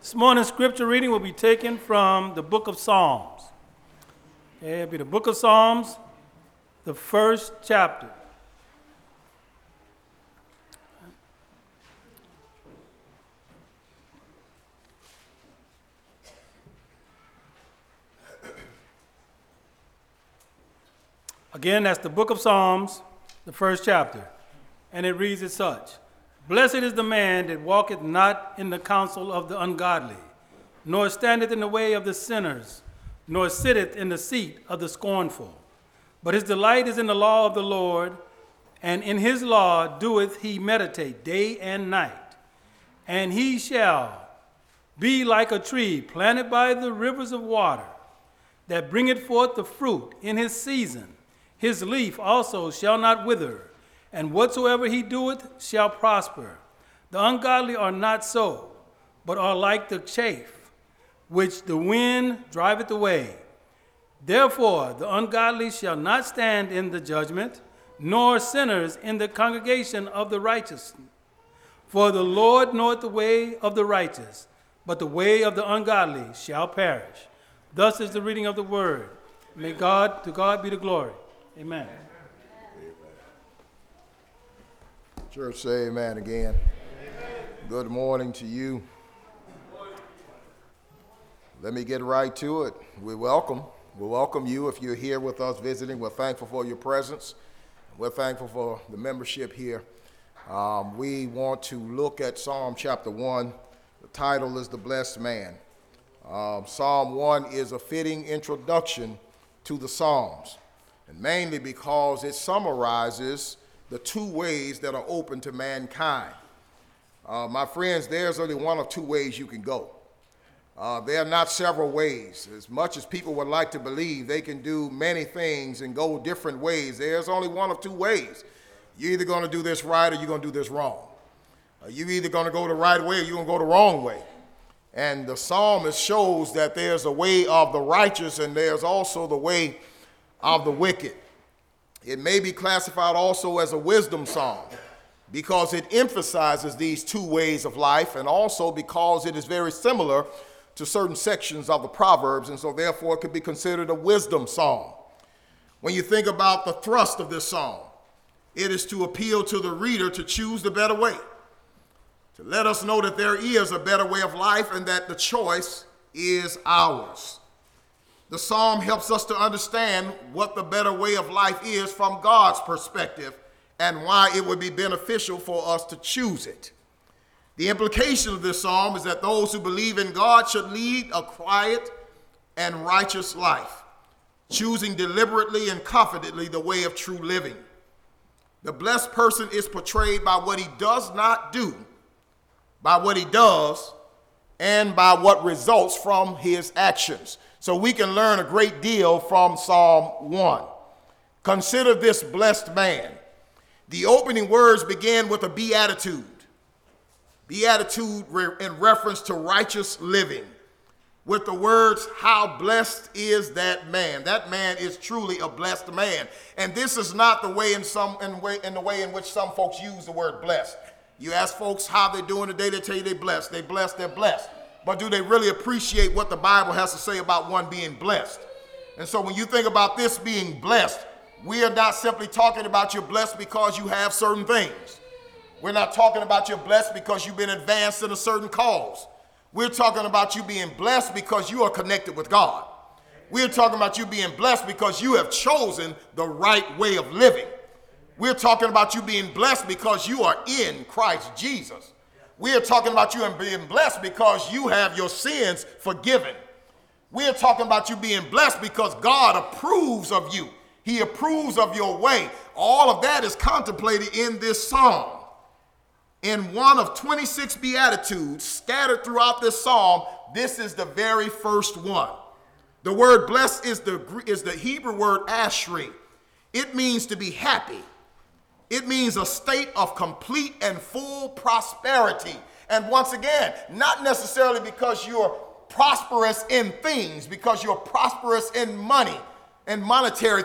This morning's scripture reading will be taken from the book of Psalms. It'll be the book of Psalms, the first chapter. Again, that's the book of Psalms, the first chapter. And it reads as such: Blessed is the man that walketh not in the counsel of the ungodly, nor standeth in the way of the sinners, nor sitteth in the seat of the scornful. But his delight is in the law of the Lord, and in his law doeth he meditate day and night. And he shall be like a tree planted by the rivers of water, that bringeth forth the fruit in his season. His leaf also shall not wither, and whatsoever he doeth shall prosper. The ungodly are not so, but are like the chaff, which the wind driveth away. Therefore the ungodly shall not stand in the judgment, nor sinners in the congregation of the righteous. For the Lord knoweth the way of the righteous, but the way of the ungodly shall perish. Thus is the reading of the word. To God be the glory. Amen. Church, say amen again. Amen. Good morning to you. Let me get right to it. We welcome you if you're here with us visiting. We're thankful for your presence. We're thankful for the membership here. We want to look at Psalm chapter 1. The title is The Blessed Man. Psalm 1 is a fitting introduction to the Psalms, and mainly because it summarizes the two ways that are open to mankind. My friends, there's only one of two ways you can go. There are not several ways. As much as people would like to believe they can do many things and go different ways, there's only one of two ways. You're either going to do this right or you're going to do this wrong. You're either going to go the right way or you're going to go the wrong way. And the psalmist shows that there's a way of the righteous and there's also the way of the wicked. It may be classified also as a wisdom psalm because it emphasizes these two ways of life, and also because it is very similar to certain sections of the Proverbs, and so therefore it could be considered a wisdom psalm. When you think about the thrust of this psalm, it is to appeal to the reader to choose the better way, to let us know that there is a better way of life and that the choice is ours. The psalm helps us to understand what the better way of life is from God's perspective and why it would be beneficial for us to choose it. The implication of this psalm is that those who believe in God should lead a quiet and righteous life, choosing deliberately and confidently the way of true living. The blessed person is portrayed by what he does not do, by what he does, and by what results from his actions. So we can learn a great deal from Psalm 1. Consider this blessed man. The opening words begin with a beatitude. Beatitude in reference to righteous living, with the words, how blessed is that man. That man is truly a blessed man. And this is not the way in the way in which some folks use the word blessed. You ask folks how they're doing today, they tell you they're blessed. They're blessed, they're blessed. But do they really appreciate what the Bible has to say about one being blessed? And so when you think about this being blessed, we are not simply talking about you're blessed because you have certain things. We're not talking about you're blessed because you've been advanced in a certain cause. We're talking about you being blessed because you are connected with God. We're talking about you being blessed because you have chosen the right way of living. We're talking about you being blessed because you are in Christ Jesus. We're talking about you being blessed because you have your sins forgiven. We're talking about you being blessed because God approves of you. He approves of your way. All of that is contemplated in this psalm. In one of 26 beatitudes scattered throughout this psalm, this is the very first one. The word blessed is the Hebrew word ashri. It means to be happy. It means a state of complete and full prosperity. And once again, not necessarily because you're prosperous in things, because you're prosperous in money and monetary things.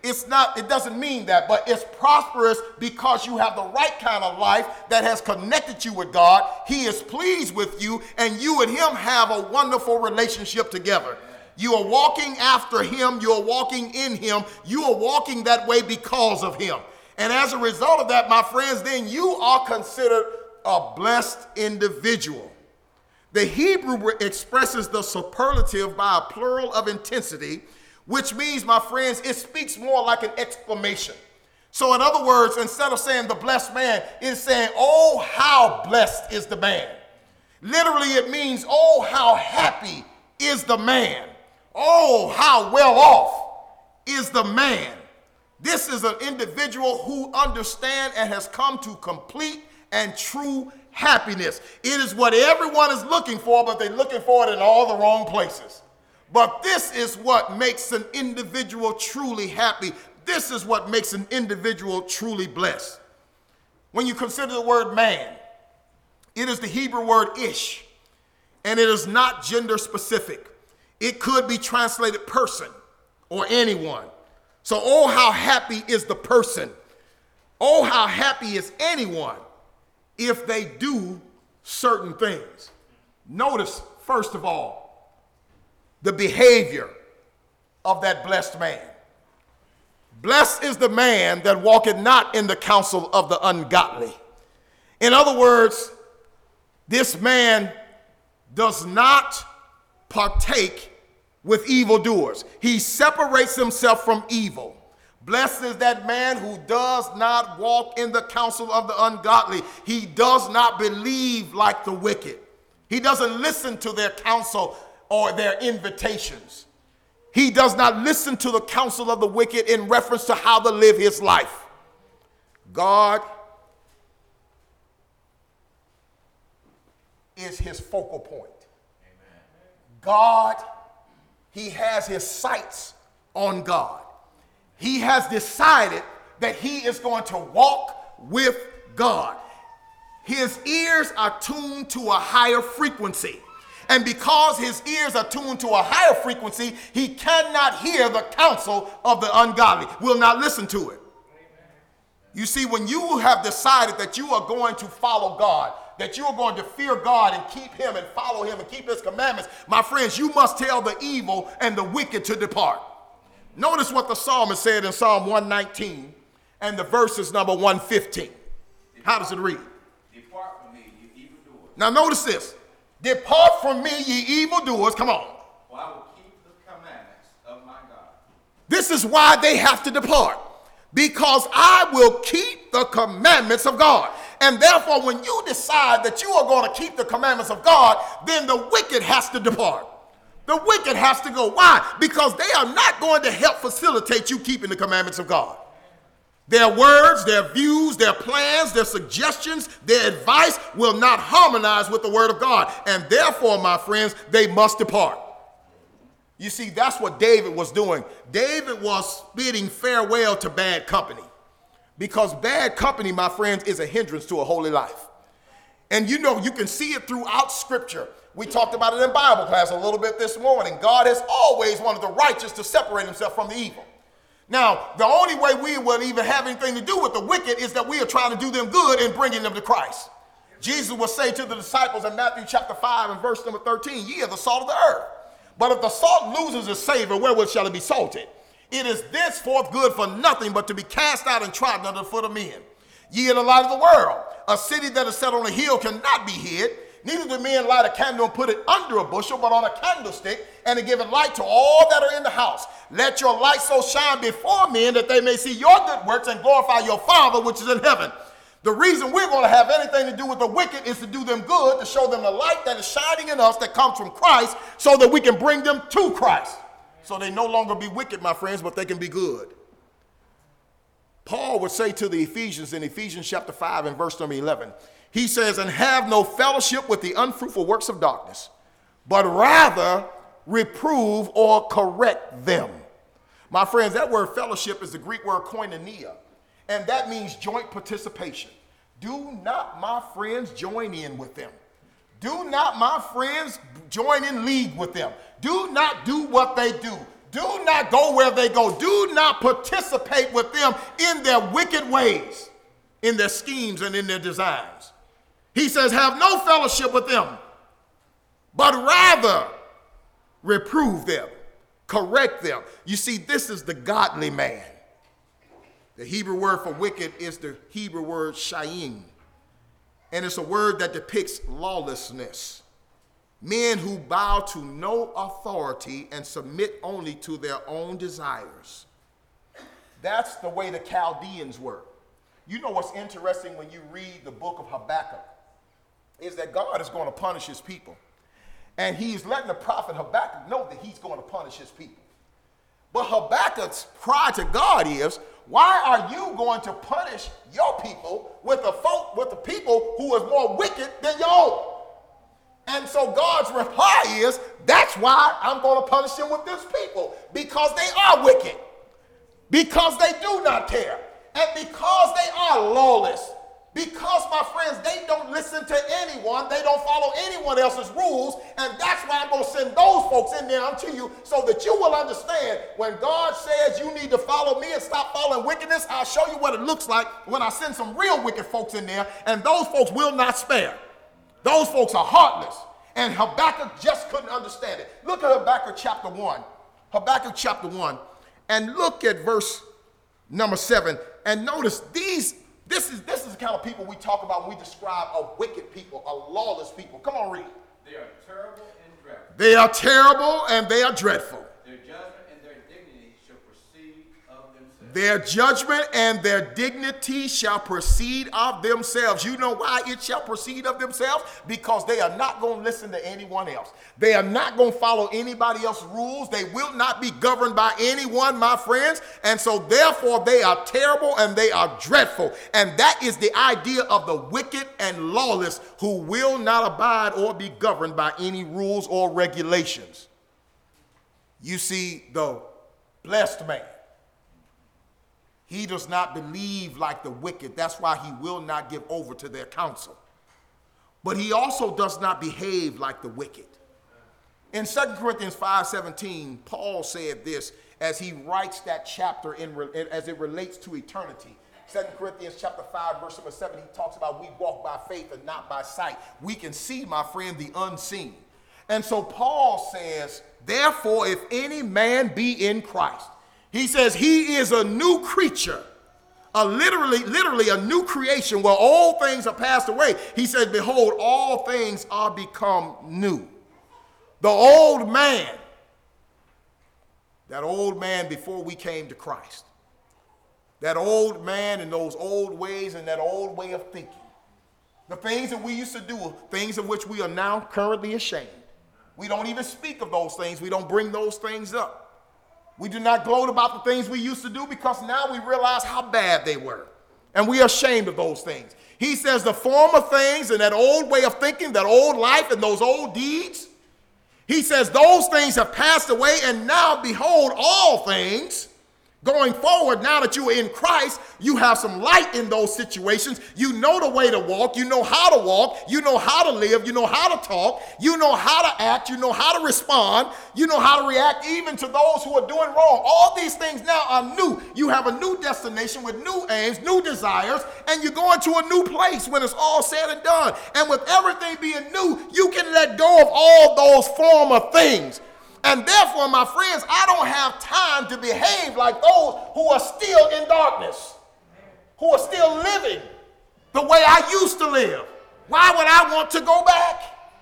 it doesn't mean that, but it's prosperous because you have the right kind of life that has connected you with God. He is pleased with you, and you and him have a wonderful relationship together. You are walking after him. You are walking in him. You are walking that way because of him. And as a result of that, my friends, then you are considered a blessed individual. The Hebrew expresses the superlative by a plural of intensity, which means, my friends, it speaks more like an exclamation. So in other words, instead of saying the blessed man, it's saying, oh, how blessed is the man. Literally, it means, oh, how happy is the man. Oh, how well off is the man. This is an individual who understands and has come to complete and true happiness. It is what everyone is looking for, but they're looking for it in all the wrong places. But this is what makes an individual truly happy. This is what makes an individual truly blessed. When you consider the word man, it is the Hebrew word ish, and it is not gender specific. It could be translated person or anyone. So, oh, how happy is the person. Oh, how happy is anyone if they do certain things. Notice, first of all, the behavior of that blessed man. Blessed is the man that walketh not in the counsel of the ungodly. In other words, this man does not partake with evildoers. He separates himself from evil. Blessed is that man who does not walk in the counsel of the ungodly. He does not believe like the wicked. He doesn't listen to their counsel or their invitations. He does not listen to the counsel of the wicked in reference to how to live his life. God is his focal point. Amen. God, he has his sights on God. He has decided that he is going to walk with God. His ears are tuned to a higher frequency. And because his ears are tuned to a higher frequency, he cannot hear the counsel of the ungodly, will not listen to it. You see, when you have decided that you are going to follow God, that you are going to fear God and keep him and follow him and keep his commandments, my friends, you must tell the evil and the wicked to depart. Notice what the psalmist said in Psalm 119 and the verses number 115. How does it read? Depart from me, ye evildoers. Now notice this. Depart from me, ye evildoers. Come on. For I will keep the commandments of my God. This is why they have to depart. Because I will keep the commandments of God. And therefore, when you decide that you are going to keep the commandments of God, then the wicked has to depart. The wicked has to go. Why? Because they are not going to help facilitate you keeping the commandments of God. Their words, their views, their plans, their suggestions, their advice will not harmonize with the word of God. And therefore, my friends, they must depart. You see, that's what David was doing. David was bidding farewell to bad company. Because bad company, my friends, is a hindrance to a holy life. And you know, you can see it throughout Scripture. We talked about it in Bible class a little bit this morning. God has always wanted the righteous to separate himself from the evil. Now, the only way we will even have anything to do with the wicked is that we are trying to do them good and bringing them to Christ. Jesus will say to the disciples in Matthew chapter 5 and verse number 13, ye are the salt of the earth. But if the salt loses its savor, wherewith shall it be salted? It is thenceforth good for nothing but to be cast out and trodden under the foot of men. Ye are the light of the world. A city that is set on a hill cannot be hid. Neither do men light a candle and put it under a bushel, but on a candlestick, and to give it light to all that are in the house. Let your light so shine before men that they may see your good works and glorify your Father which is in heaven. The reason we're going to have anything to do with the wicked is to do them good, to show them the light that is shining in us that comes from Christ, so that we can bring them to Christ. So they no longer be wicked, my friends, but they can be good. Paul would say to the Ephesians in Ephesians chapter 5 and verse number 11, he says, and have no fellowship with the unfruitful works of darkness, but rather reprove or correct them. My friends, that word fellowship is the Greek word koinonia, and that means joint participation. Do not, my friends, join in with them. Do not, my friends, join in league with them. Do not do what they do. Do not go where they go. Do not participate with them in their wicked ways, in their schemes and in their designs. He says, have no fellowship with them, but rather reprove them, correct them. You see, this is the godly man. The Hebrew word for wicked is the Hebrew word shayim, and it's a word that depicts lawlessness. Men who bow to no authority and submit only to their own desires. That's the way the Chaldeans were. You know what's interesting when you read the book of Habakkuk is that God is going to punish his people. And he's letting the prophet Habakkuk know that he's going to punish his people. But Habakkuk's cry to God is, why are you going to punish your people with the people who is more wicked than your own? And so God's reply is, that's why I'm going to punish them with this people, because they are wicked, because they do not care, and because they are lawless, because, my friends, they don't listen to anyone, they don't follow anyone else's rules, and that's why I'm going to send those folks in there unto you so that you will understand when God says you need to follow me and stop following wickedness, I'll show you what it looks like when I send some real wicked folks in there, and those folks will not spare. Those folks are heartless. And Habakkuk just couldn't understand it. Look at Habakkuk chapter 1. Habakkuk chapter 1. And look at verse number 7. And notice this is the kind of people we talk about when we describe a wicked people, a lawless people. Come on, read. They are terrible and dreadful. They are terrible and they are dreadful. Their judgment and their dignity shall proceed of themselves. Their judgment and their dignity shall proceed of themselves. You know why it shall proceed of themselves? Because they are not going to listen to anyone else. They are not going to follow anybody else's rules. They will not be governed by anyone, my friends. And so therefore they are terrible and they are dreadful. And that is the idea of the wicked and lawless who will not abide or be governed by any rules or regulations. You see, the blessed man, he does not believe like the wicked. That's why he will not give over to their counsel. But he also does not behave like the wicked. In 2 Corinthians 5:17, Paul said this as he writes that chapter as it relates to eternity. 2 Corinthians chapter 5, verse number 7, he talks about we walk by faith and not by sight. We can see, my friend, the unseen. And so Paul says, therefore, if any man be in Christ, he says he is a new creature, literally a new creation where all things are passed away. He says, behold, all things are become new. The old man, that old man before we came to Christ, that old man and those old ways and that old way of thinking, the things that we used to do, things of which we are now currently ashamed. We don't even speak of those things. We don't bring those things up. We do not gloat about the things we used to do because now we realize how bad they were. And we are ashamed of those things. He says the former things and that old way of thinking, that old life and those old deeds, he says those things have passed away, and now behold, all things going forward, now that you are in Christ, you have some light in those situations. You know the way to walk. You know how to walk. You know how to live. You know how to talk. You know how to act. You know how to respond. You know how to react even to those who are doing wrong. All these things now are new. You have a new destination with new aims, new desires, and you're going to a new place when it's all said and done. And with everything being new, you can let go of all those former things. And therefore, my friends, I don't have time to behave like those who are still in darkness, who are still living the way I used to live. Why would I want to go back?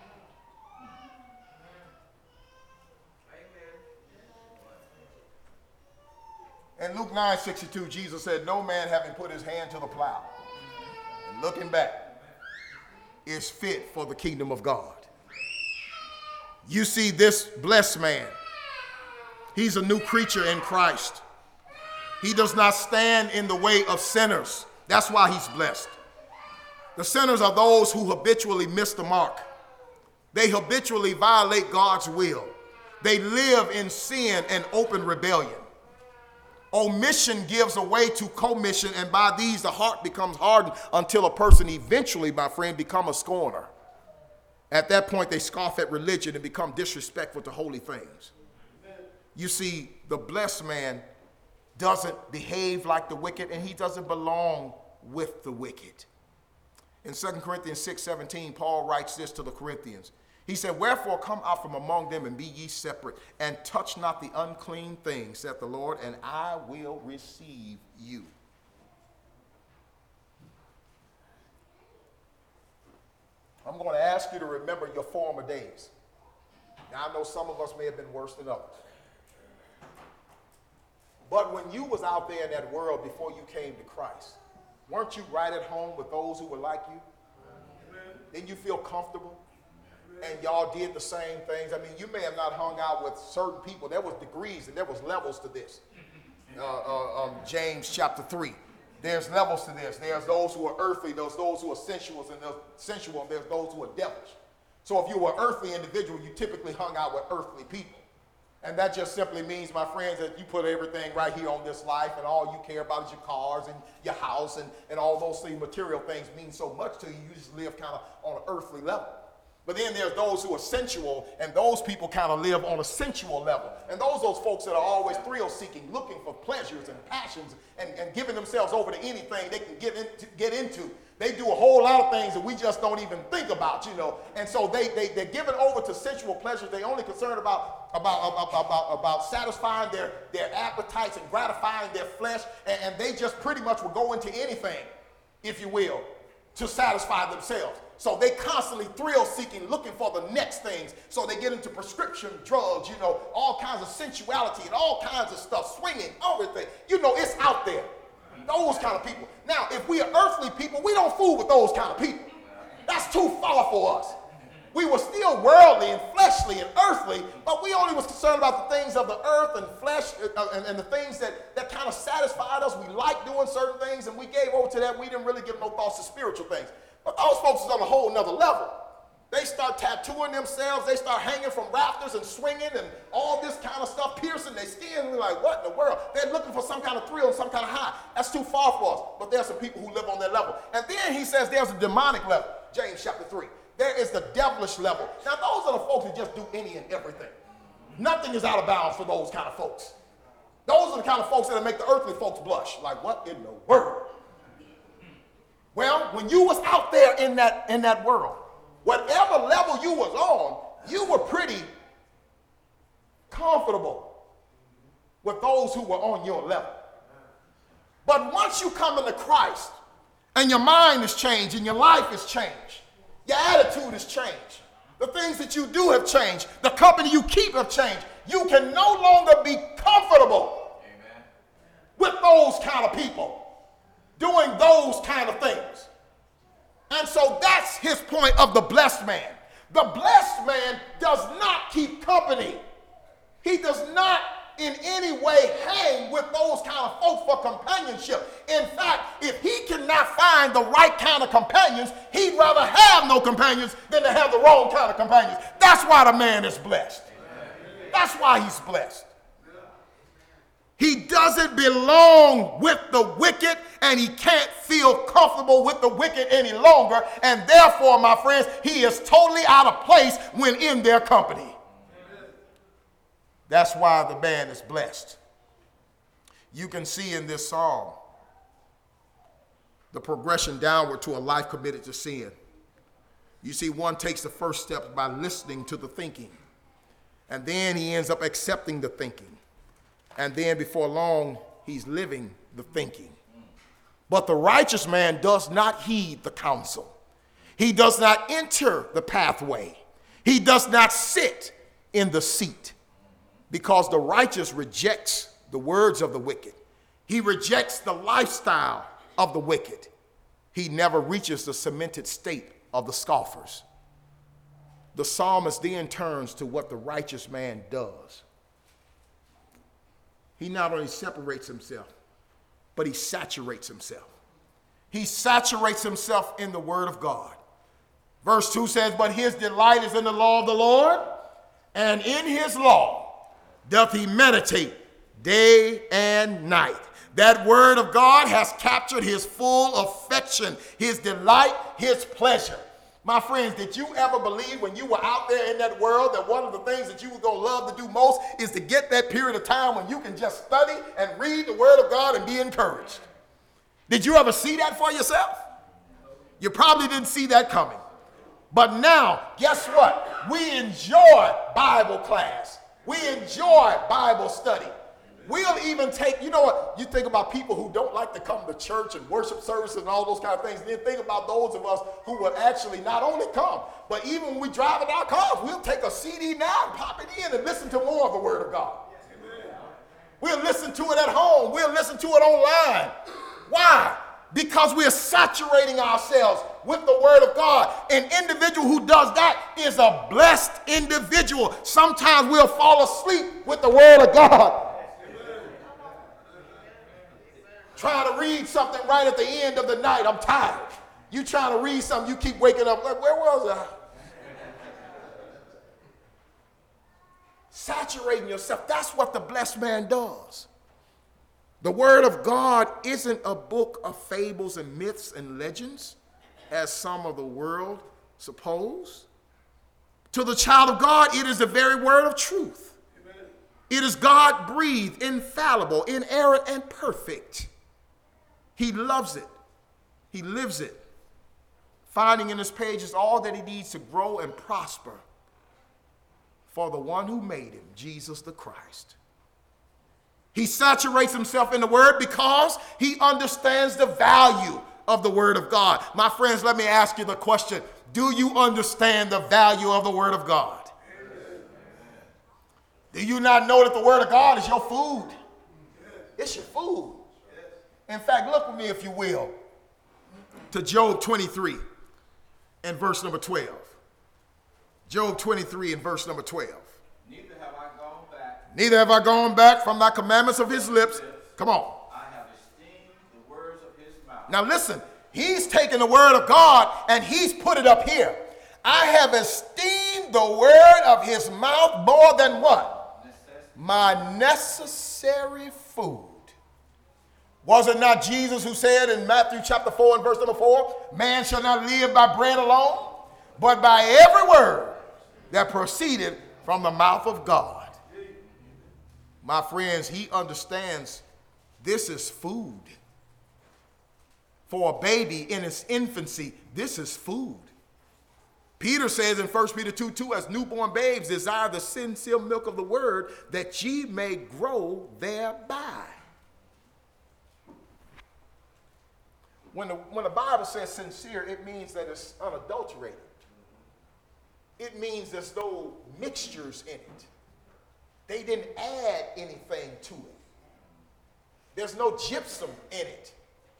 In Luke 9:62, Jesus said, no man having put his hand to the plow and looking back is fit for the kingdom of God. You see, this blessed man, he's a new creature in Christ. He does not stand in the way of sinners. That's why he's blessed. The sinners are those who habitually miss the mark. They habitually violate God's will. They live in sin and open rebellion. Omission gives away to commission, and by these the heart becomes hardened until a person eventually, my friend, becomes a scorner. At that point, they scoff at religion and become disrespectful to holy things. You see, the blessed man doesn't behave like the wicked, and he doesn't belong with the wicked. In 2 Corinthians 6:17, Paul writes this to the Corinthians. He said, wherefore come out from among them and be ye separate, and touch not the unclean thing, saith the Lord, and I will receive you. I'm going to ask you to remember your former days. Now, I know some of us may have been worse than others. But when you was out there in that world before you came to Christ, weren't you right at home with those who were like you? Didn't you feel comfortable? And y'all did the same things. I mean, you may have not hung out with certain people. There was degrees and there was levels to this. James chapter 3. There's levels to this. There's those who are earthly, there's those who are sensual, and there's those who are devilish. So if you were an earthly individual, you typically hung out with earthly people. And that just simply means, my friends, that you put everything right here on this life, and all you care about is your cars and your house, and all those things, material things mean so much to you. You just live kind of on an earthly level. But then there's those who are sensual, and those people kind of live on a sensual level. And those folks that are always thrill-seeking, looking for pleasures and passions, and giving themselves over to anything they can get into. They do a whole lot of things that we just don't even think about, you know. And so they're given over to sensual pleasures. They're only concerned about satisfying their appetites and gratifying their flesh. And they just pretty much will go into anything, if you will, to satisfy themselves. So they constantly thrill-seeking, looking for the next things. So they get into prescription drugs, you know, all kinds of sensuality and all kinds of stuff, swinging, everything. You know, it's out there. Those kind of people. Now, if we are earthly people, we don't fool with those kind of people. That's too far for us. We were still worldly and fleshly and earthly, but we only was concerned about the things of the earth and flesh and the things that kind of satisfied us. We liked doing certain things, and we gave over to that. We didn't really give no thoughts to spiritual things. But those folks is on a whole nother level. They start tattooing themselves. They start hanging from rafters and swinging and all this kind of stuff, piercing their skin. We're like, what in the world? They're looking for some kind of thrill and some kind of high. That's too far for us. But there's some people who live on that level. And then he says there's a demonic level, James chapter 3. There is the devilish level. Now, those are the folks who just do any and everything. Nothing is out of bounds for those kind of folks. Those are the kind of folks that make the earthly folks blush. Like, what in the world? Well, when you was out there in that world, whatever level you was on, you were pretty comfortable with those who were on your level. But once you come into Christ and your mind is changed and your life is changed, your attitude has changed, the things that you do have changed, the company you keep have changed, you can no longer be comfortable with those kind of people doing those kind of things. And so that's his point of the blessed man. The blessed man does not keep company. He does not in any way hang with those kind of folks for companionship. In fact, if he cannot find the right kind of companions, he'd rather have no companions than to have the wrong kind of companions. That's why the man is blessed. That's why he's blessed. He doesn't belong with the wicked, and he can't feel comfortable with the wicked any longer. And therefore, my friends, he is totally out of place when in their company. That's why the man is blessed. You can see in this psalm the progression downward to a life committed to sin. You see, one takes the first step by listening to the thinking, and then he ends up accepting the thinking. And then before long, he's living the thinking. But the righteous man does not heed the counsel. He does not enter the pathway. He does not sit in the seat, because the righteous rejects the words of the wicked. He rejects the lifestyle of the wicked. He never reaches the cemented state of the scoffers. The psalmist then turns to what the righteous man does. He not only separates himself, but he saturates himself. He saturates himself in the word of God. Verse 2 says, but his delight is in the law of the Lord, and in his law doth he meditate day and night. That word of God has captured his full affection, his delight, his pleasure. My friends, did you ever believe when you were out there in that world that one of the things that you were going to love to do most is to get that period of time when you can just study and read the Word of God and be encouraged? Did you ever see that for yourself? You probably didn't see that coming. But now, guess what? We enjoy Bible class. We enjoy Bible study. We'll even take, you know what, you think about people who don't like to come to church and worship services and all those kind of things. And then think about those of us who will actually not only come, but even when we drive in our cars, we'll take a CD now and pop it in and listen to more of the Word of God. We'll listen to it at home. We'll listen to it online. Why? Because we're saturating ourselves with the Word of God. An individual who does that is a blessed individual. Sometimes we'll fall asleep with the Word of God. Trying to read something right at the end of the night. I'm tired. You trying to read something, you keep waking up like, where was I? Saturating yourself. That's what the blessed man does. The Word of God isn't a book of fables and myths and legends, as some of the world suppose. To the child of God, it is the very word of truth. Amen. It is God-breathed, infallible, inerrant, and perfect. He loves it. He lives it. Finding in this page is all that he needs to grow and prosper for the one who made him, Jesus the Christ. He saturates himself in the Word because he understands the value of the Word of God. My friends, let me ask you the question. Do you understand the value of the Word of God? Amen. Do you not know that the Word of God is your food? It's your food. In fact, look with me, if you will, to Job 23 and verse number 12. Job 23 and verse number 12. Neither have I gone back from thy commandments of his lips. Come on. I have esteemed the words of his mouth. Now listen, he's taken the Word of God and he's put it up here. I have esteemed the word of his mouth more than what? My necessary food. Was it not Jesus who said in Matthew chapter 4 and verse number 4, man shall not live by bread alone, but by every word that proceeded from the mouth of God. My friends, he understands this is food. For a baby in its infancy, this is food. Peter says in 1 Peter 2:2, as newborn babes desire the sincere milk of the word, that ye may grow thereby. When the Bible says sincere, it means that it's unadulterated. It means there's no mixtures in it. They didn't add anything to it. There's no gypsum in it.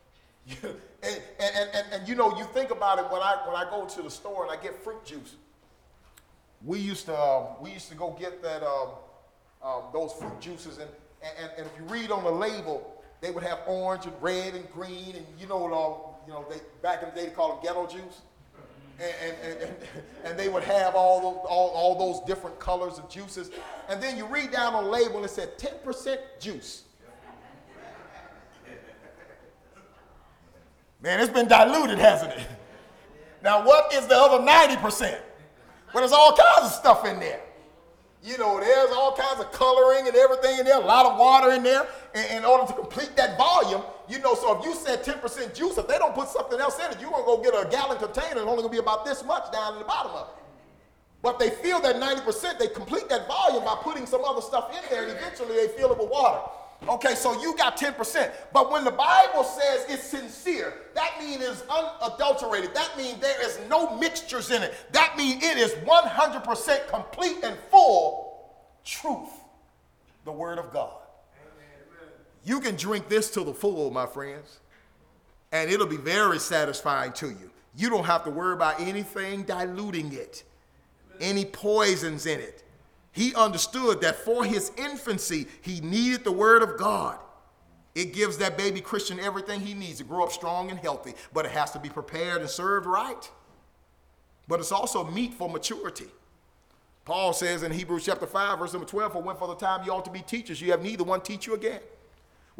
and you know, you think about it when I go to the store and I get fruit juice. We used to go get that those fruit juices, and if you read on the label, they would have orange and red and green, and they back in the day they called them ghetto juice, and they would have all those different colors of juices, and then you read down on the label and it said 10% juice. Man, it's been diluted, hasn't it? Now, what is the other 90%? Well, there's all kinds of stuff in there. You know, there's all kinds of coloring and everything in there, a lot of water in there, in order to complete that volume. You know, so if you said 10% juice, if they don't put something else in it, you're going to go get a gallon container, it's only going to be about this much down in the bottom of it. But they feel that 90%, they complete that volume by putting some other stuff in there, and eventually they fill it with water. Okay, so you got 10%. But when the Bible says it's sincere, that means it's unadulterated. That means there is no mixtures in it. That means it is 100% complete and full truth, the Word of God. Amen. You can drink this to the full, my friends, and it'll be very satisfying to you. You don't have to worry about anything diluting it, any poisons in it. He understood that for his infancy, he needed the Word of God. It gives that baby Christian everything he needs to grow up strong and healthy, but it has to be prepared and served right. But it's also meat for maturity. Paul says in Hebrews chapter 5, verse number 12, for when for the time you ought to be teachers, you have neither one teach you again,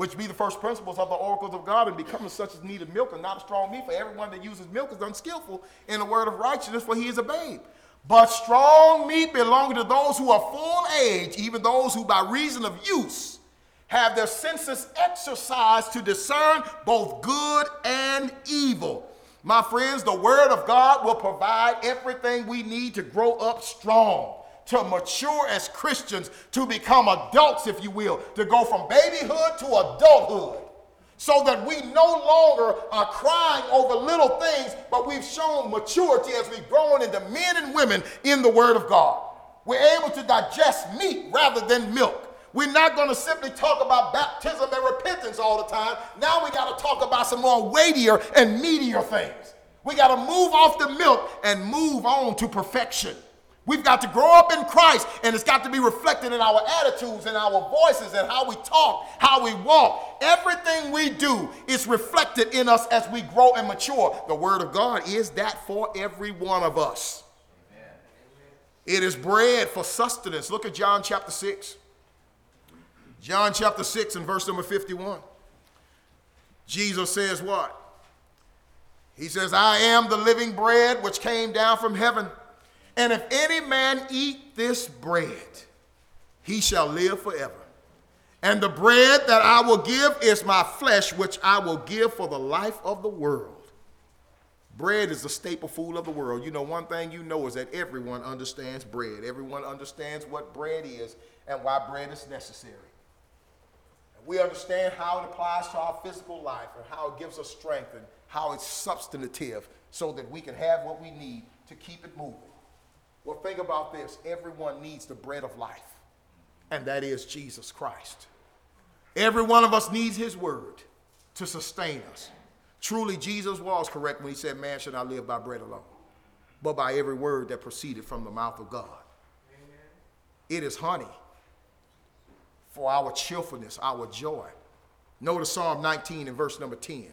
which be the first principles of the oracles of God, and becoming such as needed milk and not a strong meat. For everyone that uses milk is unskillful in the word of righteousness, for he is a babe. But strong meat belonging to those who are full age, even those who by reason of use have their senses exercised to discern both good and evil. My friends, the word of God will provide everything we need to grow up strong, to mature as Christians, to become adults, if you will, to go from babyhood to adulthood, so that we no longer are crying over little things, but we've shown maturity as we've grown into men and women in the word of God. We're able to digest meat rather than milk. We're not going to simply talk about baptism and repentance all the time. Now we got to talk about some more weightier and meatier things. We got to move off the milk and move on to perfection. We've got to grow up in Christ, and it's got to be reflected in our attitudes and our voices and how we talk, how we walk. Everything we do is reflected in us as we grow and mature. The word of God is that for every one of us. Amen. It is bread for sustenance. Look at John chapter 6. John chapter 6 and verse number 51. Jesus says what? He says, I am the living bread which came down from heaven. And if any man eat this bread, he shall live forever. And the bread that I will give is my flesh, which I will give for the life of the world. Bread is the staple food of the world. You know, one thing you know is that everyone understands bread. Everyone understands what bread is and why bread is necessary. And we understand how it applies to our physical life and how it gives us strength and how it's substantive so that we can have what we need to keep it moving. Well, think about this. Everyone needs the bread of life, and that is Jesus Christ. Every one of us needs his word to sustain us. Truly, Jesus was correct when he said, man should not live by bread alone, but by every word that proceeded from the mouth of God. Amen. It is honey for our cheerfulness, our joy. Notice Psalm 19 and verse number 10.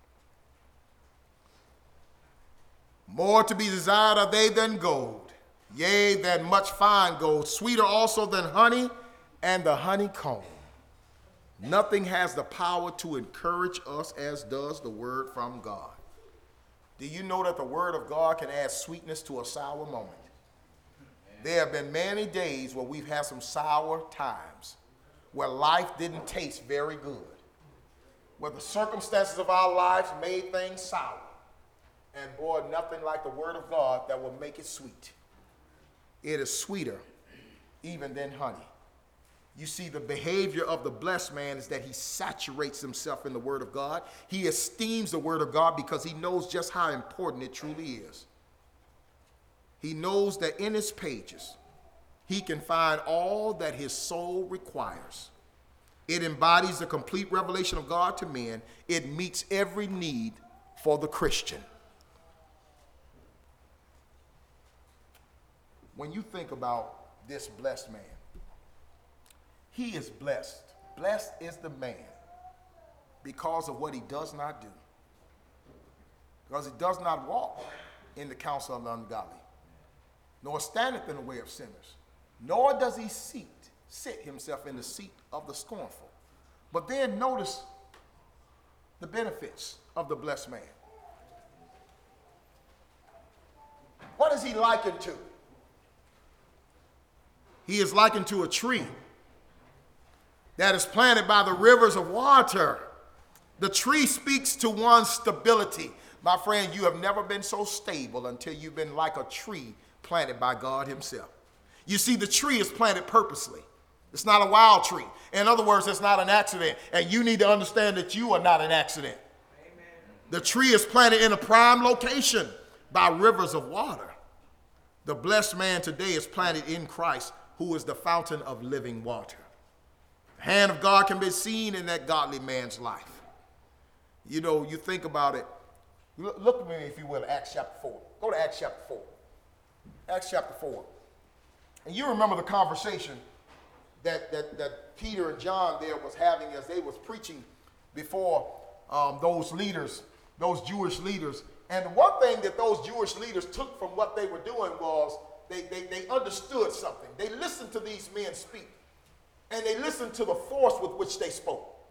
More to be desired are they than gold, yea, than much fine gold, sweeter also than honey and the honeycomb. Nothing has the power to encourage us as does the word from God. Do you know that the word of God can add sweetness to a sour moment? There have been many days where we've had some sour times, where life didn't taste very good, where the circumstances of our lives made things sour. And boy, nothing like the word of God that will make it sweet. It is sweeter even than honey. You see, the behavior of the blessed man is that he saturates himself in the word of God. He esteems the word of God because he knows just how important it truly is. He knows that in its pages, he can find all that his soul requires. It embodies the complete revelation of God to men. It meets every need for the Christian. When you think about this blessed man, he is blessed. Blessed is the man because of what he does not do. Because he does not walk in the counsel of the ungodly, nor standeth in the way of sinners, nor does he sit himself in the seat of the scornful. But then notice the benefits of the blessed man. What is he likened to? He is likened to a tree that is planted by the rivers of water. The tree speaks to one's stability. My friend, you have never been so stable until you've been like a tree planted by God himself. You see, the tree is planted purposely. It's not a wild tree. In other words, it's not an accident. And you need to understand that you are not an accident. Amen. The tree is planted in a prime location by rivers of water. The blessed man today is planted in Christ, who is the fountain of living water. The hand of God can be seen in that godly man's life. You know, you think about it. Look at me, if you will, at Acts chapter 4. Go to Acts chapter 4. Acts chapter 4. And you remember the conversation that Peter and John there was having as they was preaching before those leaders, those Jewish leaders. And the one thing that those Jewish leaders took from what they were doing was they understood something. They listened to these men speak, and they listened to the force with which they spoke.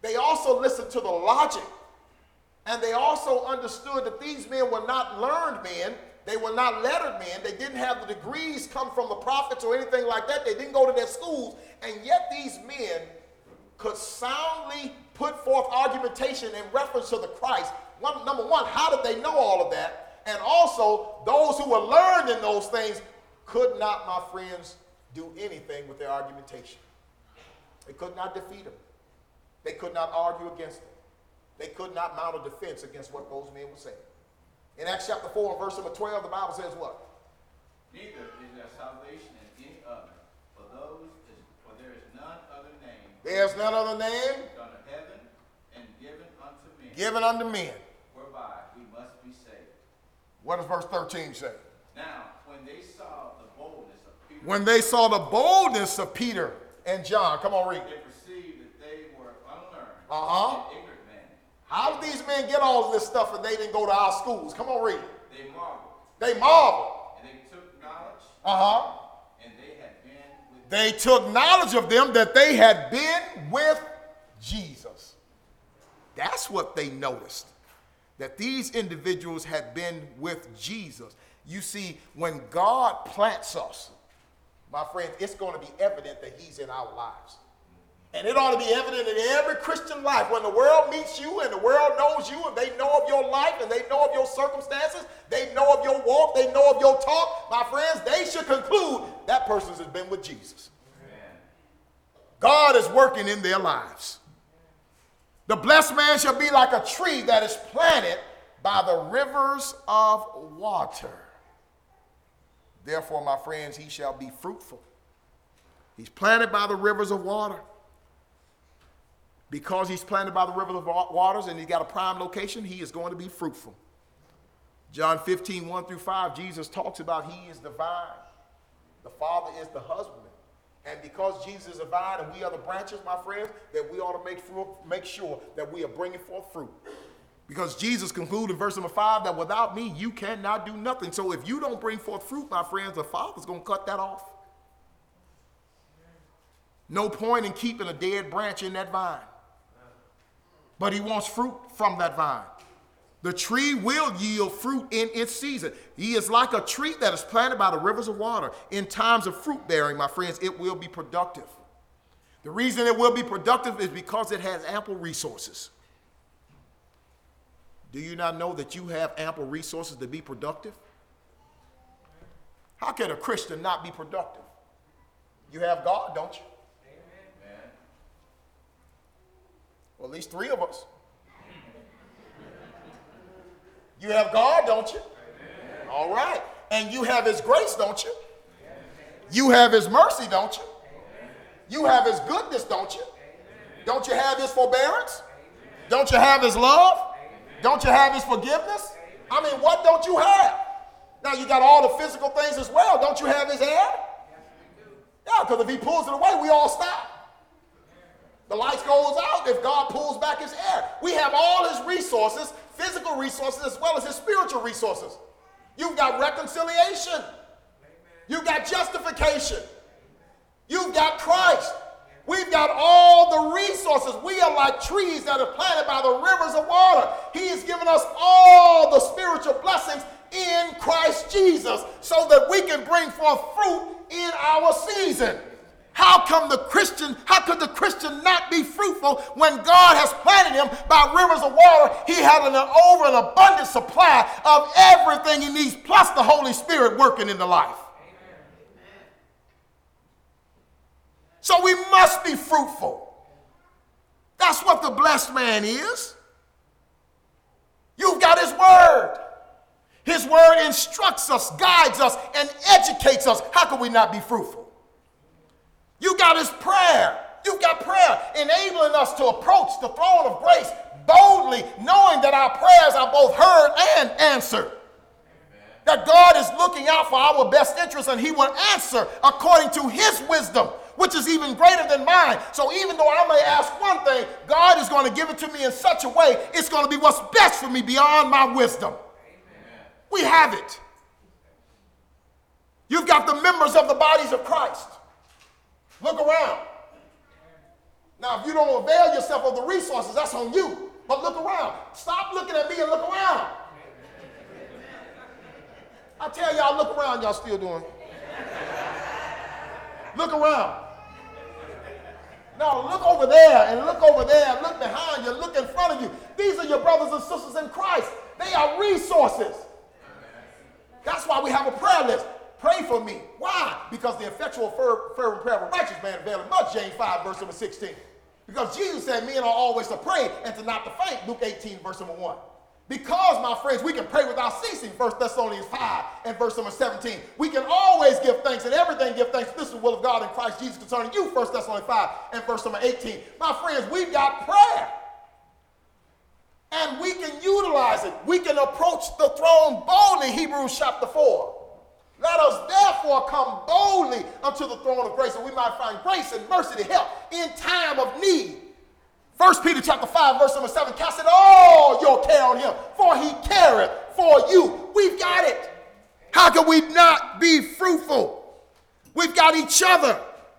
They also listened to the logic. And they also understood that these men were not learned men. They were not lettered men. They didn't have the degrees come from the prophets or anything like that. They didn't go to their schools. And yet these men could soundly put forth argumentation in reference to the Christ. Number one, how did they know all of that? And also, those who were learned in those things could not, my friends, do anything with their argumentation. They could not defeat them. They could not argue against them. They could not mount a defense against what those men were saying. In Acts chapter 4, verse number 12, the Bible says what? Neither is there salvation in any other, for there is none other name. There's none other name Under heaven and given unto men. given unto men. Whereby we must be saved. What does verse 13 say? Now, when they saw the boldness of Peter, When they saw the boldness of Peter and John, come on, read. they perceived that they were unlearned Uh-huh. and ignorant men. How did these men get all of this stuff and they didn't go to our schools? Come on, read. They marveled, They marveled. and they took knowledge, Uh-huh. and they had been with They took knowledge of them that they had been with Jesus. That's what they noticed, that these individuals had been with Jesus. You see, when God plants us, my friend, it's going to be evident that he's in our lives. And it ought to be evident in every Christian life. When the world meets you and the world knows you and they know of your life and they know of your circumstances, they know of your walk, they know of your talk, my friends, they should conclude that person has been with Jesus. Amen. God is working in their lives. The blessed man shall be like a tree that is planted by the rivers of water. Therefore, my friends, he shall be fruitful. He's planted by the rivers of water. Because he's planted by the rivers of waters and he's got a prime location, he is going to be fruitful. John 15, 1 through 5, Jesus talks about he is the vine. The Father is the husbandman. And because Jesus is the vine and we are the branches, my friends, that we ought to make sure that we are bringing forth fruit. Because Jesus concluded in verse number 5 that without me, you cannot do nothing. So if you don't bring forth fruit, my friends, the Father's going to cut that off. No point in keeping a dead branch in that vine. But he wants fruit from that vine. The tree will yield fruit in its season. He is like a tree that is planted by the rivers of water. In times of fruit bearing, my friends, it will be productive. The reason it will be productive is because it has ample resources. Do you not know that you have ample resources to be productive? How can a Christian not be productive? You have God, don't you? Amen. Well, at least 3 of us. You have God, don't you? Amen. All right. And you have his grace, don't you? Amen. You have his mercy, don't you? Amen. You have his goodness, don't you? Amen. Don't you have his forbearance? Amen. Don't you have his love? Amen. Don't you have his forgiveness? Amen. I mean, what don't you have? Now, you got all the physical things as well. Don't you have his air? Yes, we do. Yeah, because if he pulls it away, we all stop. The lights goes out if God pulls back his air. We have all his resources, physical resources, as well as his spiritual resources. You've got reconciliation. You've got justification. You've got Christ. We've got all the resources. We are like trees that are planted by the rivers of water. He has given us all the spiritual blessings in Christ Jesus so that we can bring forth fruit in our season. How could the Christian not be fruitful when God has planted him by rivers of water? He had an abundant supply of everything he needs, plus the Holy Spirit working in the life. Amen. So we must be fruitful. That's what the blessed man is. You've got his word. His word instructs us, guides us, and educates us. How can we not be fruitful? You got his prayer. You've got prayer enabling us to approach the throne of grace boldly, knowing that our prayers are both heard and answered. Amen. That God is looking out for our best interests and he will answer according to his wisdom, which is even greater than mine. So even though I may ask one thing, God is going to give it to me in such a way, it's going to be what's best for me beyond my wisdom. Amen. We have it. You've got the members of the bodies of Christ. Look around. Now, if you don't avail yourself of the resources, that's on you. But look around. Stop looking at me and look around. I tell y'all, look around, y'all still doing. Look around. No, look over there and look over there, look behind you, look in front of you. These are your brothers and sisters in Christ. They are resources. That's why we have a prayer list. Pray for me. Why? Because the effectual fervent prayer of a righteous man availeth much, James 5, verse number 16. Because Jesus said, men are always to pray and to not to faint, Luke 18, verse number 1. Because, my friends, we can pray without ceasing, 1 Thessalonians 5 and verse number 17. We can always give thanks and everything give thanks. This is the will of God in Christ Jesus concerning you, 1 Thessalonians 5 and verse number 18. My friends, we've got prayer. And we can utilize it. We can approach the throne boldly, Hebrews chapter 4. Let us therefore come boldly unto the throne of grace, that we might find grace and mercy to help in time of need. 1 Peter chapter 5, verse number 7, cast it all your care on him, for he careth for you. We've got it. How can we not be fruitful? We've got each other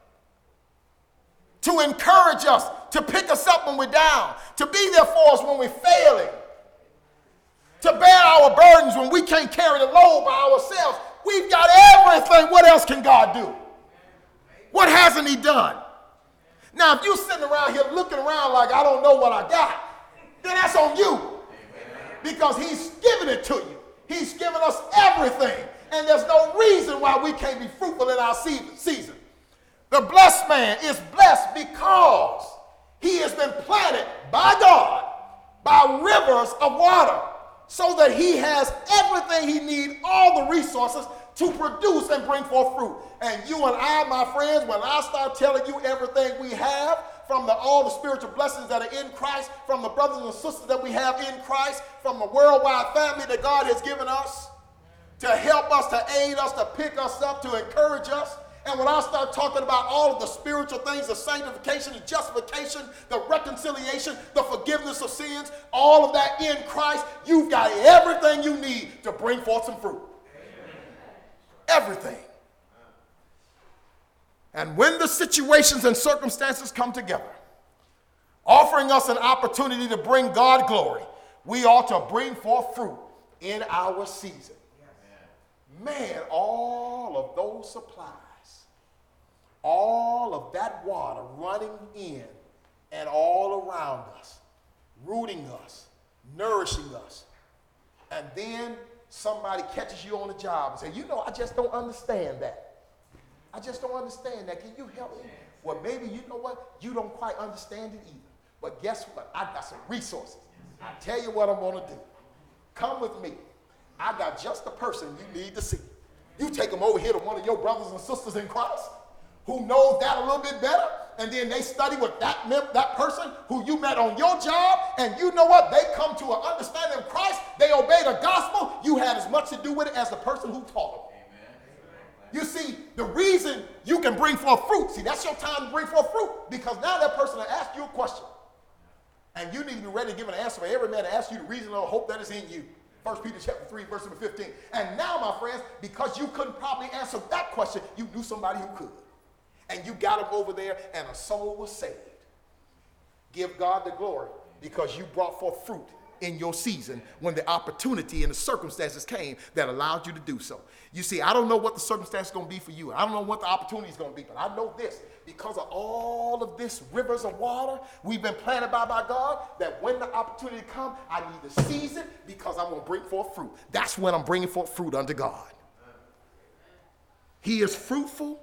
to encourage us, to pick us up when we're down, to be there for us when we're failing, to bear our burdens when we can't carry the load by ourselves. We've got everything. What else can God do? What hasn't he done? Now, if you're sitting around here looking around like, I don't know what I got, then that's on you. Because he's given it to you. He's given us everything. And there's no reason why we can't be fruitful in our season. The blessed man is blessed because he has been planted by God by rivers of water, so that he has everything he needs, all the resources to produce and bring forth fruit. And you and I, my friends, when I start telling you everything we have, from all the spiritual blessings that are in Christ, from the brothers and sisters that we have in Christ, from the worldwide family that God has given us, to help us, to aid us, to pick us up, to encourage us. And when I start talking about all of the spiritual things, the sanctification, the justification, the reconciliation, the forgiveness of sins, all of that in Christ, you've got everything you need to bring forth some fruit. Everything. And when the situations and circumstances come together, offering us an opportunity to bring God glory, we ought to bring forth fruit in our season. Man, all of those supplies, all of that water running in and all around us, rooting us, nourishing us, and then somebody catches you on the job and says, you know, I just don't understand that. I just don't understand that. Can you help me? Well, maybe, you know what? You don't quite understand it either. But guess what? I got some resources. I tell you what I'm going to do. Come with me. I got just the person you need to see. You take them over here to one of your brothers and sisters in Christ who knows that a little bit better, and then they study with that person who you met on your job, and you know what? They come to an understanding of Christ. They obey the gospel. You had as much to do with it as the person who taught them. You see, the reason you can bring forth fruit, see, that's your time to bring forth fruit, because now that person will ask you a question, and you need to be ready to give an answer for every man to ask you the reason or hope that is in you. 1 Peter chapter 3, verse number 15. And now, my friends, because you couldn't probably answer that question, you knew somebody who could. And you got them over there, and a soul was saved. Give God the glory, because you brought forth fruit in your season when the opportunity and the circumstances came that allowed you to do so. You see, I don't know what the circumstance is going to be for you. I don't know what the opportunity is going to be, but I know this. Because of all of this rivers of water we've been planted by God, that when the opportunity comes, I need to seize it, because I'm going to bring forth fruit. That's when I'm bringing forth fruit unto God. He is fruitful.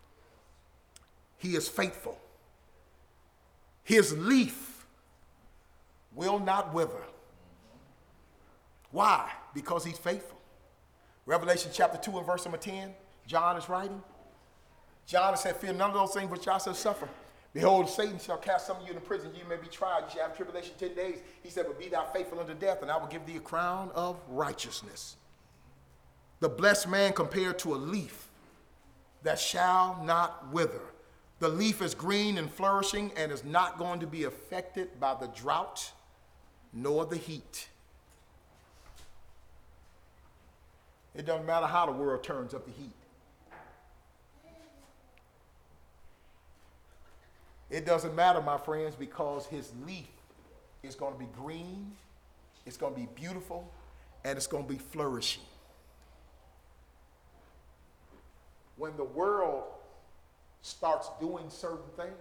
He is faithful. His leaf will not wither. Why? Because he's faithful. Revelation chapter 2 and verse number 10, John is writing. John said, fear none of those things which y'all shall suffer. Behold, Satan shall cast some of you into prison. You may be tried. You shall have tribulation 10 days. He said, but be thou faithful unto death, and I will give thee a crown of righteousness. The blessed man compared to a leaf that shall not wither. The leaf is green and flourishing and is not going to be affected by the drought nor the heat. It doesn't matter how the world turns up the heat. It doesn't matter, my friends, because his leaf is going to be green, it's going to be beautiful, and it's going to be flourishing. When the world starts doing certain things,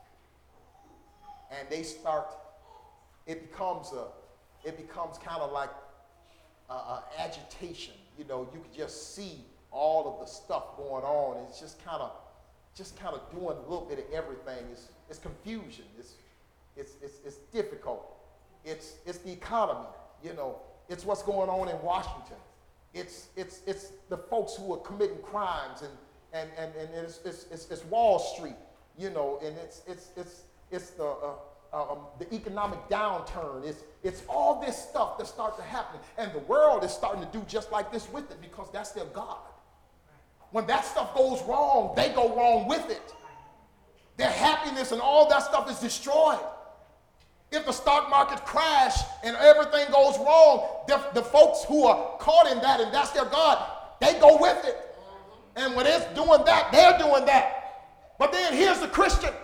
and it becomes kind of like agitation. You know, you can just see all of the stuff going on. It's just kind of doing a little bit of everything. It's confusion. It's difficult. It's the economy. You know, it's what's going on in Washington. It's the folks who are committing crimes, and it's Wall Street. You know, and it's the economic downturn. It's all this stuff that starts to happen, and the world is starting to do just like this with it because that's their God. When that stuff goes wrong, they go wrong with it. Their happiness and all that stuff is destroyed. If the stock market crash and everything goes wrong, the folks who are caught in that and that's their God, they go with it. And when it's doing that, they're doing that. But then here's the Christian.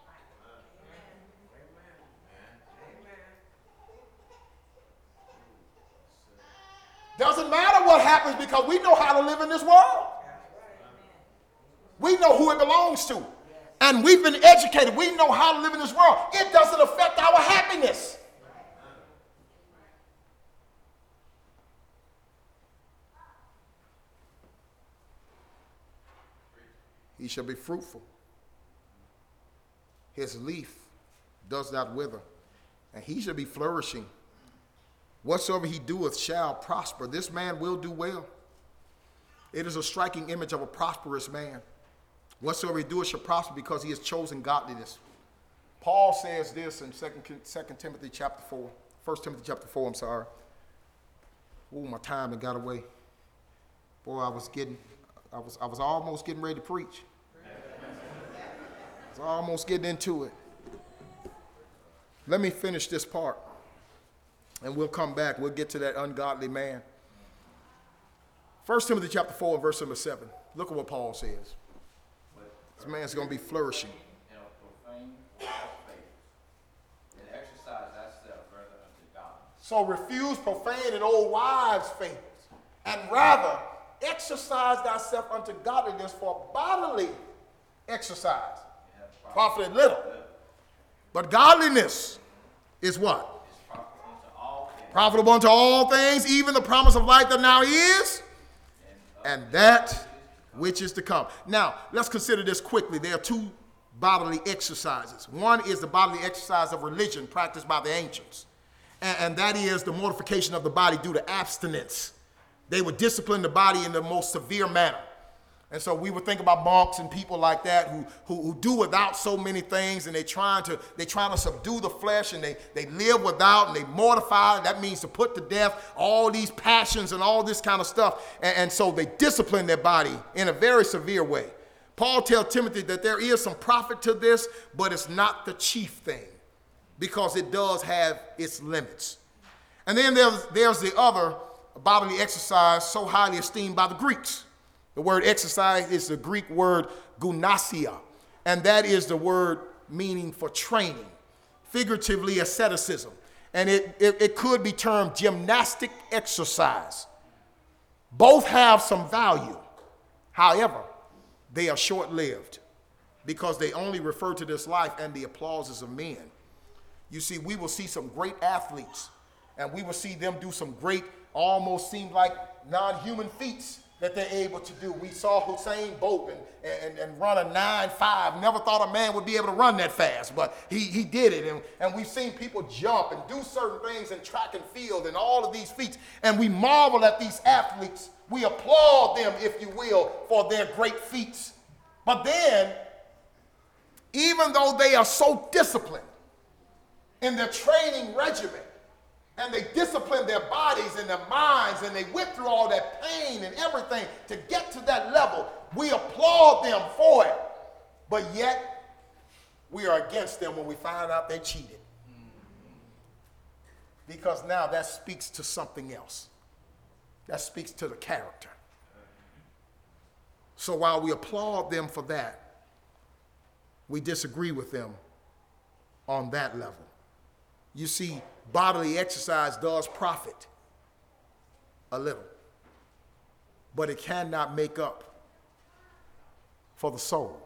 Doesn't matter what happens because we know how to live in this world. We know who it belongs to. And we've been educated. We know how to live in this world. It doesn't affect our happiness. He shall be fruitful. His leaf does not wither, and he shall be flourishing. Whatsoever he doeth shall prosper. This man will do well. It is a striking image of a prosperous man. Whatsoever he doeth shall prosper because he has chosen godliness. Paul says this in 2 Timothy chapter 4. 1 Timothy chapter 4, I'm sorry. Oh, my time got away. Boy, I was almost getting ready to preach. I was almost getting into it. Let me finish this part. And we'll come back. We'll get to that ungodly man. 1 Timothy chapter 4 and verse number 7. Look at what Paul says. This man's going to be flourishing. And profane faith, and exercise thyself rather unto God. So refuse profane and old wives' fables, and rather exercise thyself unto godliness, for bodily exercise profited little. But godliness is what? Profitable unto all things, even the promise of life that now is, and that which is to come. Now, let's consider this quickly. There are two bodily exercises. One is the bodily exercise of religion practiced by the ancients, and that is the mortification of the body due to abstinence. They would discipline the body in the most severe manner. And so we would think about monks and people like that who do without so many things, and they're trying to subdue the flesh, and they live without, and they mortify. That means to put to death all these passions and all this kind of stuff. And so they discipline their body in a very severe way. Paul tells Timothy that there is some profit to this, but it's not the chief thing because it does have its limits. And then there's the other bodily exercise so highly esteemed by the Greeks. The word exercise is the Greek word gymnasia, and that is the word meaning for training, figuratively asceticism. And it could be termed gymnastic exercise. Both have some value. However, they are short-lived because they only refer to this life and the applauses of men. You see, we will see some great athletes, and we will see them do some great, almost seem like non-human feats that they're able to do. We saw Usain Bolt and run a 9.5. Never thought a man would be able to run that fast, but he did it. And we've seen people jump and do certain things in track and field and all of these feats. And we marvel at these athletes. We applaud them, if you will, for their great feats. But then, even though they are so disciplined in their training regimen, and they discipline their bodies and their minds, and they went through all that pain and everything to get to that level. We applaud them for it. But yet, we are against them when we find out they cheated. Because now that speaks to something else. That speaks to the character. So while we applaud them for that, we disagree with them on that level. You see, bodily exercise does profit a little, but it cannot make up for the soul.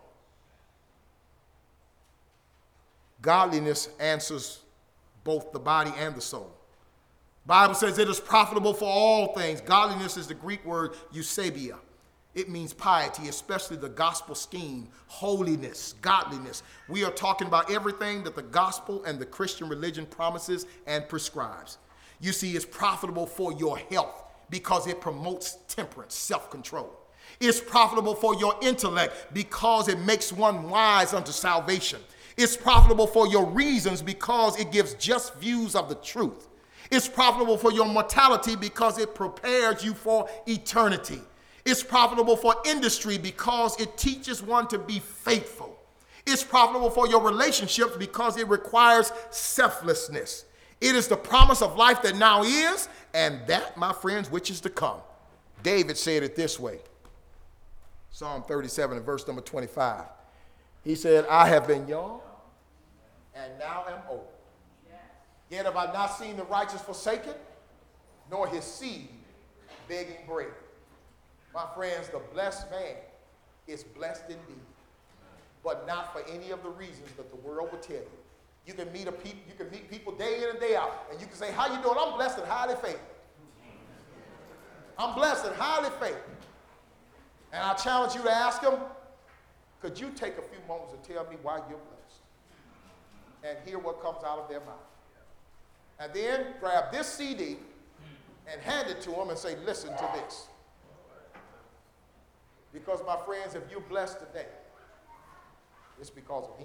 Godliness answers both the body and the soul. Bible says it is profitable for all things. Godliness is the Greek word eusebia. It means piety, especially the gospel scheme, holiness, godliness. We are talking about everything that the gospel and the Christian religion promises and prescribes. You see, it's profitable for your health because it promotes temperance, self-control. It's profitable for your intellect because it makes one wise unto salvation. It's profitable for your reasons because it gives just views of the truth. It's profitable for your mortality because it prepares you for eternity. It's profitable for industry because it teaches one to be faithful. It's profitable for your relationships because it requires selflessness. It is the promise of life that now is, and that, my friends, which is to come. David said it this way. Psalm 37 and verse number 25. He said, I have been young and now am old. Yet have I not seen the righteous forsaken, nor his seed begging bread. My friends, the blessed man is blessed indeed, but not for any of the reasons that the world will tell you. You can meet people day in and day out, and you can say, how you doing? I'm blessed and highly favored. I'm blessed and highly favored. And I challenge you to ask them, could you take a few moments to tell me why you're blessed? And hear what comes out of their mouth. And then grab this CD and hand it to them and say, listen to this. Because, my friends, if you're blessed today, it's because of him.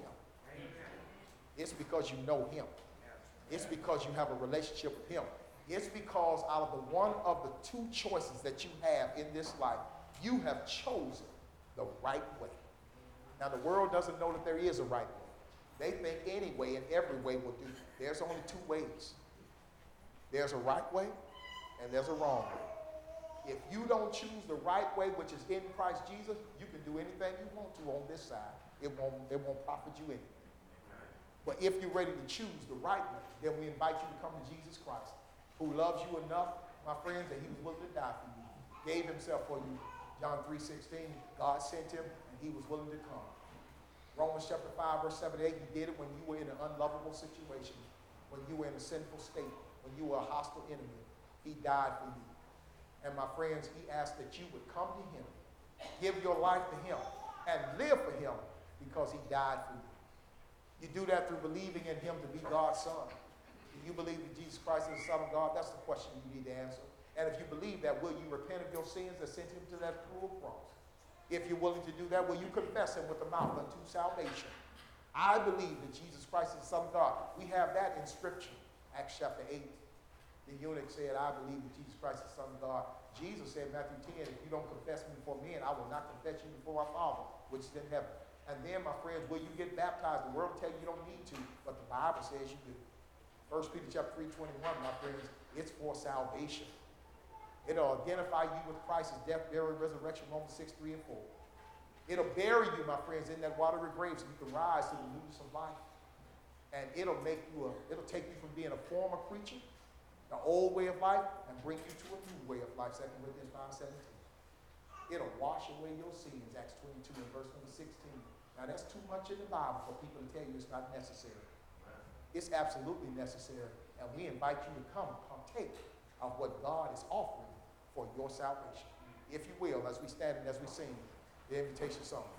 It's because you know him. It's because you have a relationship with him. It's because out of the one of the two choices that you have in this life, you have chosen the right way. Now, the world doesn't know that there is a right way. They think any way and every way will do. There's only two ways. There's a right way and there's a wrong way. If you don't choose the right way, which is in Christ Jesus, you can do anything you want to on this side. It won't profit you anything. But if you're ready to choose the right way, then we invite you to come to Jesus Christ, who loves you enough, my friends, that he was willing to die for you, gave himself for you. John 3:16, God sent him, and he was willing to come. Romans chapter 5, verse 7 to 8, he did it when you were in an unlovable situation, when you were in a sinful state, when you were a hostile enemy. He died for you. And my friends, he asked that you would come to him, give your life to him, and live for him because he died for you. You do that through believing in him to be God's son. Do you believe that Jesus Christ is the Son of God? That's the question you need to answer. And if you believe that, will you repent of your sins that sent him to that cruel cross? If you're willing to do that, will you confess him with the mouth unto salvation? I believe that Jesus Christ is the Son of God. We have that in Scripture. Acts chapter 8. The eunuch said, I believe that Jesus Christ is the Son of God. Jesus said in Matthew 10, if you don't confess me before men, I will not confess you before my Father, which is in heaven. And then, my friends, will you get baptized? The world will tell you you don't need to, but the Bible says you do. 1 Peter chapter 3:21, my friends, it's for salvation. It'll identify you with Christ's death, burial, and resurrection, Romans 6:3 and 4. It'll bury you, my friends, in that watery grave so you can rise to the newness of life. And it'll take you from being a former creature, the old way of life, and bring you to a new way of life, 2 Corinthians 5:17. It'll wash away your sins, Acts 22 and verse number 16. Now, that's too much in the Bible for people to tell you it's not necessary. It's absolutely necessary, and we invite you to come partake of what God is offering for your salvation. If you will, as we stand and as we sing the invitation song.